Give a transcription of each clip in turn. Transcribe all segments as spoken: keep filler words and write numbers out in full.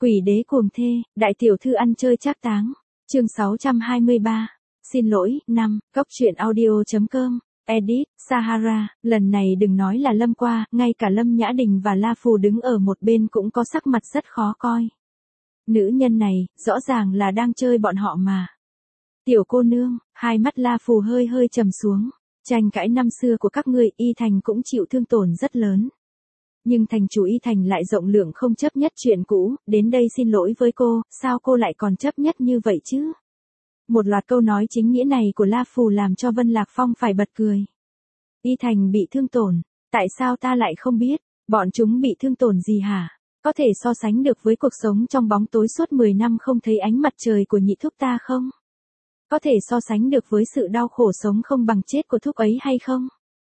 Quỷ đế cuồng thê, đại tiểu thư ăn chơi trác táng. Chương sáu trăm hai mươi ba. Xin lỗi, năm, Cốc truyện audio.com, edit, Sahara, lần này đừng nói là Lâm qua, ngay cả Lâm Nhã Đình và La Phù đứng ở một bên cũng có sắc mặt rất khó coi. Nữ nhân này, rõ ràng là đang chơi bọn họ mà. Tiểu cô nương, hai mắt La Phù hơi hơi trầm xuống. Tranh cãi năm xưa của các ngươi, Y Thành cũng chịu thương tổn rất lớn. Nhưng thành chủ Y Thành lại rộng lượng không chấp nhất chuyện cũ, đến đây xin lỗi với cô, sao cô lại còn chấp nhất như vậy chứ? Một loạt câu nói chính nghĩa này của La Phù làm cho Vân Lạc Phong phải bật cười. Y Thành bị thương tổn, tại sao ta lại không biết, bọn chúng bị thương tổn gì hả? Có thể so sánh được với cuộc sống trong bóng tối suốt mười năm không thấy ánh mặt trời của nhị thúc ta không? Có thể so sánh được với sự đau khổ sống không bằng chết của thúc ấy hay không?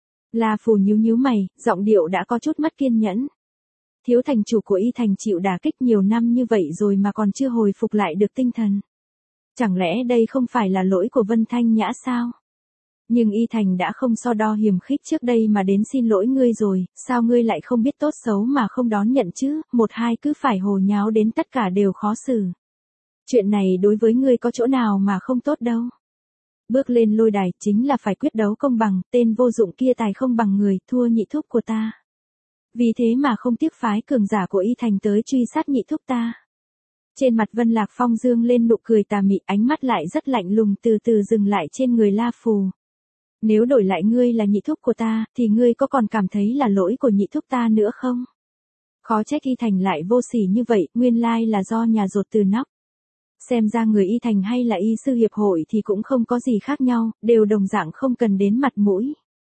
La Phù nhíu nhíu mày, giọng điệu đã có chút mất kiên nhẫn. Thiếu thành chủ của Y Thành chịu đả kích nhiều năm như vậy rồi mà còn chưa hồi phục lại được tinh thần. Chẳng lẽ đây không phải là lỗi của Vân Thanh Nhã sao? Nhưng Y Thành đã không so đo hiềm khích trước đây mà đến xin lỗi ngươi rồi, sao ngươi lại không biết tốt xấu mà không đón nhận chứ, một hai cứ phải hồ nháo đến tất cả đều khó xử. Chuyện này đối với ngươi có chỗ nào mà không tốt đâu. Bước lên lôi đài chính là phải quyết đấu công bằng, tên vô dụng kia tài không bằng người, thua nhị thúc của ta. Vì thế mà không tiếc phái cường giả của Y Thành tới truy sát nhị thúc ta. Trên mặt Vân Lạc Phong dương lên nụ cười tà mị, ánh mắt lại rất lạnh lùng từ từ dừng lại trên người La Phù. Nếu đổi lại ngươi là nhị thúc của ta, thì ngươi có còn cảm thấy là lỗi của nhị thúc ta nữa không? Khó trách Y Thành lại vô sỉ như vậy, nguyên lai là do nhà dột từ nóc. Xem ra người Y Thành hay là y sư hiệp hội thì cũng không có gì khác nhau, đều đồng dạng không cần đến mặt mũi.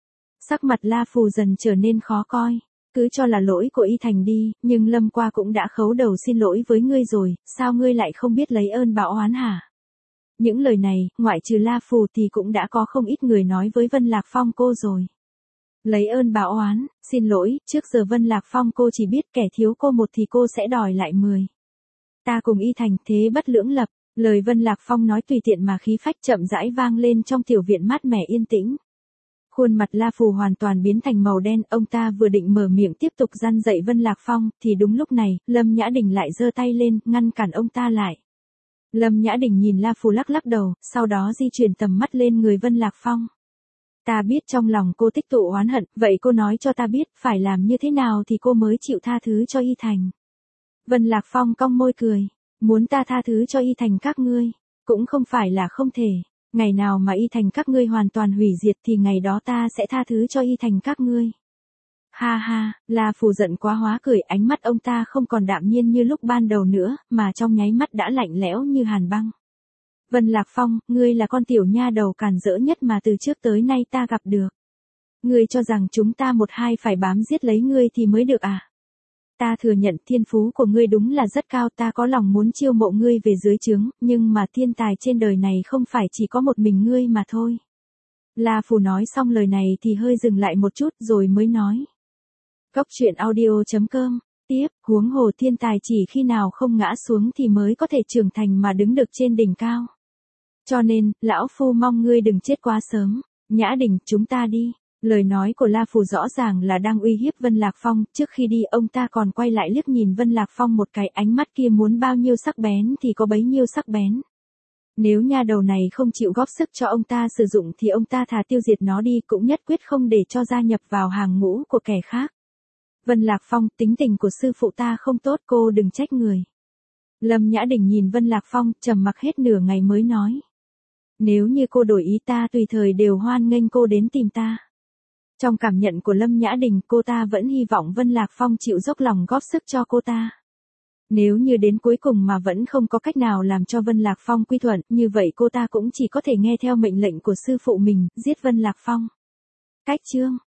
Sắc mặt La Phù dần trở nên khó coi. Cứ cho là lỗi của Y Thành đi, nhưng Lâm qua cũng đã khấu đầu xin lỗi với ngươi rồi, sao ngươi lại không biết lấy ơn báo oán hả? Những lời này, ngoại trừ La Phù thì cũng đã có không ít người nói với Vân Lạc Phong cô rồi. Lấy ơn báo oán, xin lỗi, trước giờ Vân Lạc Phong cô chỉ biết kẻ thiếu cô một thì cô sẽ đòi lại mười. Ta cùng Y Thành thế bất lưỡng lập, lời Vân Lạc Phong nói tùy tiện mà khí phách chậm rãi vang lên trong tiểu viện mát mẻ yên tĩnh. Khuôn mặt La Phù hoàn toàn biến thành màu đen, ông ta vừa định mở miệng tiếp tục răn dạy Vân Lạc Phong, thì đúng lúc này, Lâm Nhã Đình lại giơ tay lên, ngăn cản ông ta lại. Lâm Nhã Đình nhìn La Phù lắc lắc đầu, sau đó di chuyển tầm mắt lên người Vân Lạc Phong. Ta biết trong lòng cô tích tụ oán hận, vậy cô nói cho ta biết, phải làm như thế nào thì cô mới chịu tha thứ cho Y Thành. Vân Lạc Phong cong môi cười, muốn ta tha thứ cho Y Thành các ngươi, cũng không phải là không thể. Ngày nào mà Y Thành các ngươi hoàn toàn hủy diệt thì ngày đó ta sẽ tha thứ cho Y Thành các ngươi. Ha ha, La Phù giận quá hóa cười, ánh mắt ông ta không còn đạm nhiên như lúc ban đầu nữa, mà trong nháy mắt đã lạnh lẽo như hàn băng. Vân Lạc Phong, ngươi là con tiểu nha đầu càn rỡ nhất mà từ trước tới nay ta gặp được. Ngươi cho rằng chúng ta một hai phải bám giết lấy ngươi thì mới được à? Ta thừa nhận thiên phú của ngươi đúng là rất cao, ta có lòng muốn chiêu mộ ngươi về dưới trướng, nhưng mà thiên tài trên đời này không phải chỉ có một mình ngươi mà thôi. La Phù nói xong lời này thì hơi dừng lại một chút rồi mới nói. Cốc truyện audio.com, tiếp, huống hồ thiên tài chỉ khi nào không ngã xuống thì mới có thể trưởng thành mà đứng được trên đỉnh cao. Cho nên, lão phu mong ngươi đừng chết quá sớm. Nhã Đình, chúng ta đi. Lời nói của La Phù rõ ràng là đang uy hiếp Vân Lạc Phong, trước khi đi ông ta còn quay lại liếc nhìn Vân Lạc Phong một cái, ánh mắt kia muốn bao nhiêu sắc bén thì có bấy nhiêu sắc bén. Nếu nha đầu này không chịu góp sức cho ông ta sử dụng thì ông ta thà tiêu diệt nó đi, cũng nhất quyết không để cho gia nhập vào hàng ngũ của kẻ khác. Vân Lạc Phong, tính tình của sư phụ ta không tốt, cô đừng trách người. Lâm Nhã Đình nhìn Vân Lạc Phong, trầm mặc hết nửa ngày mới nói. Nếu như cô đổi ý ta tùy thời đều hoan nghênh cô đến tìm ta. Trong cảm nhận của Lâm Nhã Đình, cô ta vẫn hy vọng Vân Lạc Phong chịu dốc lòng góp sức cho cô ta. Nếu như đến cuối cùng mà vẫn không có cách nào làm cho Vân Lạc Phong quy thuận, như vậy cô ta cũng chỉ có thể nghe theo mệnh lệnh của sư phụ mình, giết Vân Lạc Phong. Cách chương